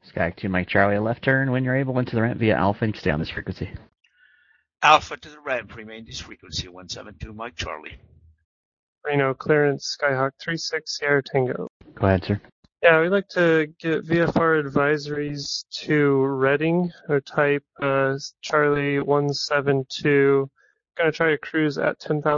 Sky 2 Mike Charlie, left turn when you're able into the ramp via Alpha and stay on this frequency. Alpha to the ramp, remain this frequency, 172 Mike Charlie. Reno clearance, Skyhawk 36 Sierra Tango. Go ahead, sir. Yeah, we'd like to get VFR advisories to Reading, or type Charlie 172. Gonna try to cruise at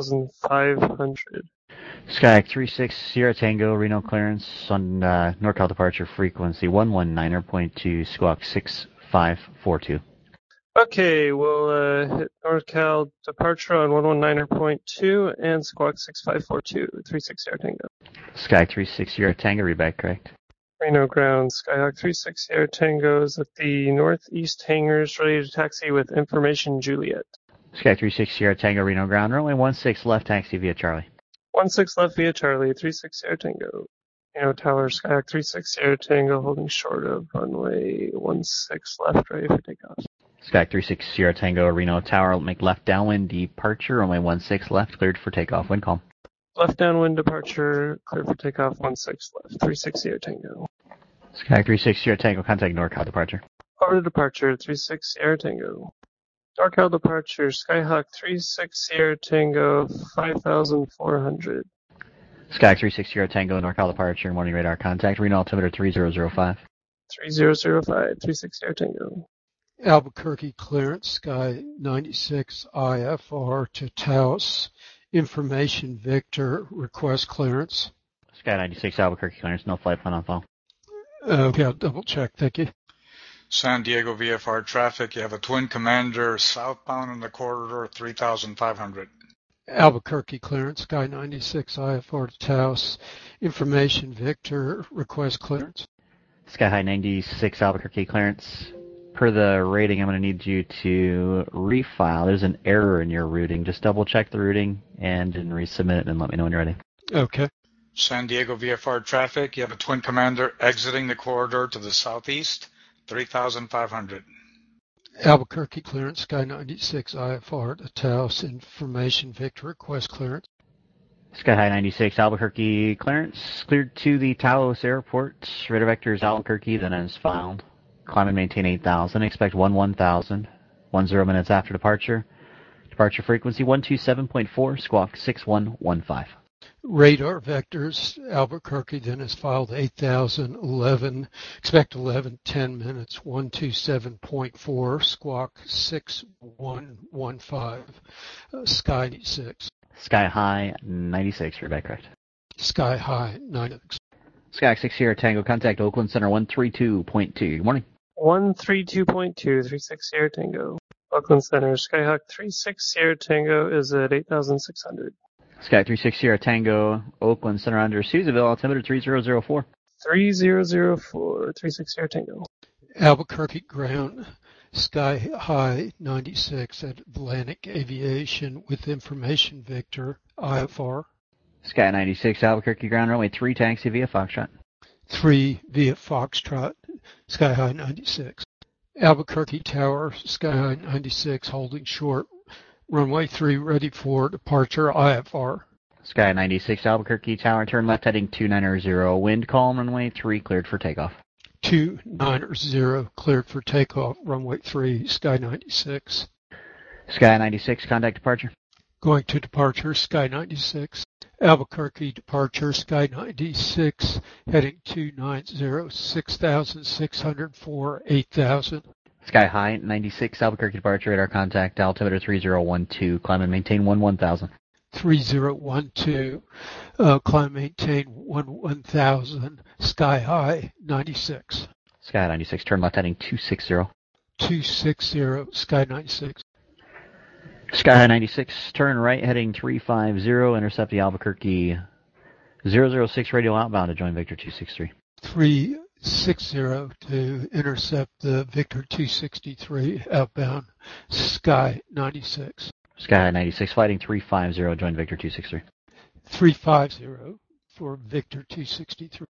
10,500. Sky 36 Sierra Tango, Reno clearance on NorCal departure frequency 119.2, squawk 6542. Okay, we'll hit NorCal departure on 119.2 and squawk 6542, 36 Sierra Tango. Sky 36 Sierra Tango, read back correct. Reno ground, Skyhawk 36 Sierra Tango is at the northeast hangars, ready to taxi with information Juliet. Sky 36 Sierra Tango, Reno ground, runway 16 left, taxi via Charlie. 16 left via Charlie, 36 Sierra Tango. Reno tower, Skyhawk 36 Sierra Tango, holding short of runway 16 left, ready for takeoff. Sky 36 Sierra Tango, Reno tower, make left downwind departure, runway 16 left, cleared for takeoff, wind calm. Left downwind departure, clear for takeoff, 16 left, 36 Sierra Tango. Sky 36 Sierra Tango, contact NorCal departure. Over to departure, 36 Sierra Tango. NorCal departure, Skyhawk 36 Sierra Tango, 5,400. Sky 36 Sierra Tango, NorCal departure, morning radar contact, Reno altimeter 3005. 3005, 36 Sierra Tango. Albuquerque clearance, Sky 96 IFR to Taos. Information Victor, request clearance. Sky 96 Albuquerque clearance, no flight plan on file. Okay, I'll double check, thank you. San Diego VFR traffic, you have a Twin Commander southbound in the corridor, 3,500. Albuquerque clearance, Sky 96 IFR to Taos. Information Victor, request clearance. Sky High 96 Albuquerque clearance. Per the rating, I'm going to need you to refile. There's an error in your routing. Just double check the routing and then resubmit it and let me know when you're ready. Okay. San Diego VFR traffic, you have a Twin Commander exiting the corridor to the southeast, 3,500. Albuquerque clearance, Sky 96 IFR to Taos. Information Victor, request clearance. Sky High 96 Albuquerque clearance. Cleared to the Taos Airport. Radar vector is Albuquerque, then is filed. Climb and maintain 8,000. Expect 11,000. 10 minutes after departure. Departure frequency 127.4, squawk 6115. Radar vectors, Albuquerque then is filed 8,000, 11, expect 11, 10 minutes, 127.4, squawk 6115, Sky 96. Sky High 96, read back correct. Sky High 96. Sky 6 Sierra Tango, contact Oakland Center 132.2. Good morning. 132.2, 36 Sierra Tango. Oakland Center, Skyhawk 36 Sierra Tango is at 8,600. Sky 36 Sierra Tango, Oakland Center under Susanville, altimeter 3004. 3004, 36 Sierra Tango. Albuquerque ground, Sky High 96 at Atlantic Aviation with information Victor, IFR. Sky 96 Albuquerque ground, runway 3, taxi via Foxtrot. 3 via Foxtrot, Sky High 96. Albuquerque Tower, Sky High 96 holding short, runway 3 ready for departure, IFR. Sky 96 Albuquerque Tower, turn left heading 290, wind calm, runway 3 cleared for takeoff. 290 cleared for takeoff, runway 3, Sky 96. Sky 96, contact departure. Going to departure, Sky 96. Albuquerque departure, Sky 96, heading 290, 6,604, 8,000. Sky High 96 Albuquerque departure, radar contact, altimeter 3012, climb and maintain 11,000. 3012, climb and maintain 11,000, Sky High 96. Sky 96, turn left heading 260. 260, Sky 96. Sky High 96, turn right heading 350, intercept the Albuquerque 006 radio outbound to join Victor 263. 360 to intercept the Victor 263 outbound, Sky 96. Sky High 96, fighting 350, join Victor 263. 350 for Victor 263.